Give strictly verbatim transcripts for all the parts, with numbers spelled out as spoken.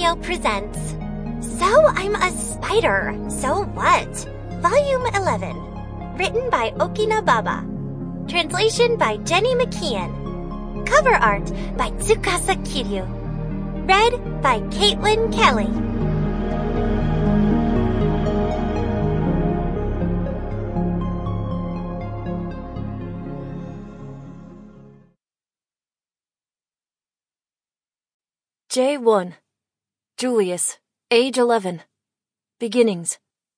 Studio presents So I'm a Spider, So What? Volume eleven. Written by Okina Baba. Translation by Jenny McKeon. Cover art by Tsukasa Kiryu. Read by Caitlin Kelly. J one. Julius, age eleven. Beginnings.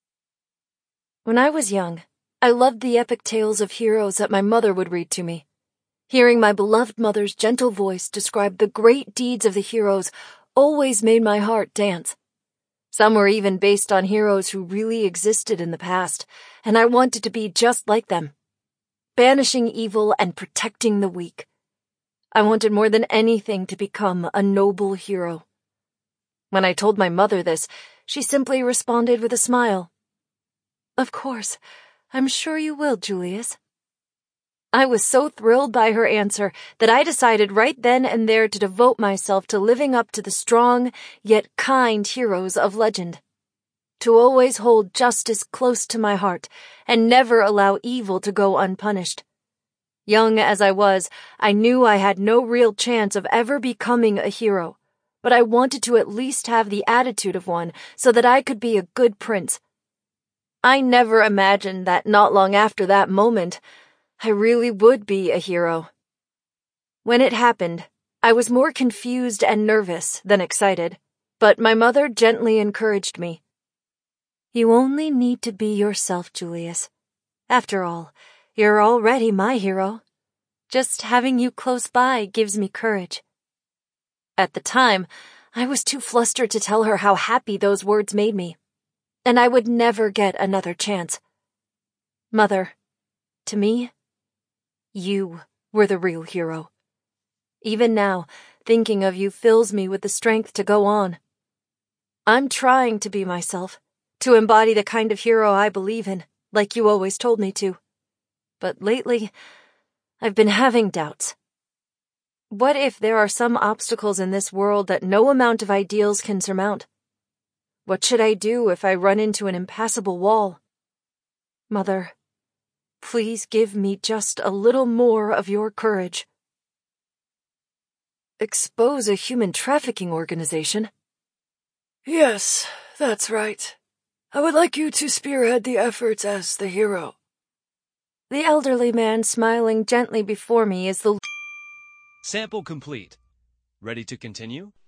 When I was young, I loved the epic tales of heroes that my mother would read to me. Hearing my beloved mother's gentle voice describe the great deeds of the heroes always made my heart dance. Some were even based on heroes who really existed in the past, and I wanted to be just like them, banishing evil and protecting the weak. I wanted more than anything to become a noble hero. When I told my mother this, she simply responded with a smile. "Of course, I'm sure you will, Julius." I was so thrilled by her answer that I decided right then and there to devote myself to living up to the strong yet kind heroes of legend. To always hold justice close to my heart and never allow evil to go unpunished. Young as I was, I knew I had no real chance of ever becoming a hero, but I wanted to at least have the attitude of one so that I could be a good prince. I never imagined that not long after that moment, I really would be a hero. When it happened, I was more confused and nervous than excited, but my mother gently encouraged me. "You only need to be yourself, Julius. After all, you're already my hero. Just having you close by gives me courage." At the time, I was too flustered to tell her how happy those words made me, and I would never get another chance. Mother, to me, you were the real hero. Even now, thinking of you fills me with the strength to go on. I'm trying to be myself, to embody the kind of hero I believe in, like you always told me to. But lately, I've been having doubts. What if there are some obstacles in this world that no amount of ideals can surmount? What should I do if I run into an impassable wall? Mother, please give me just a little more of your courage. Expose a human trafficking organization? Yes, that's right. I would like you to spearhead the efforts as the hero. The elderly man smiling gently before me is the... Sample complete. Ready to continue?